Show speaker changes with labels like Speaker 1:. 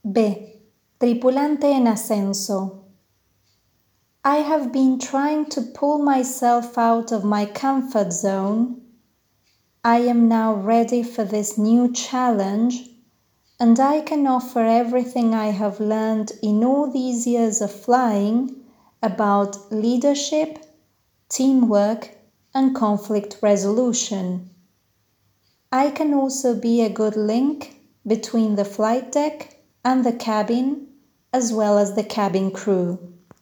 Speaker 1: B. Tripulante en ascenso. I have been trying to pull myself out of my comfort zone. I am now ready for this new challenge, and I can offer everything I have learned in all these years of flying about leadership, teamwork, and conflict resolution. I can also be a good link between the flight deck and the cabin, as well as the cabin crew.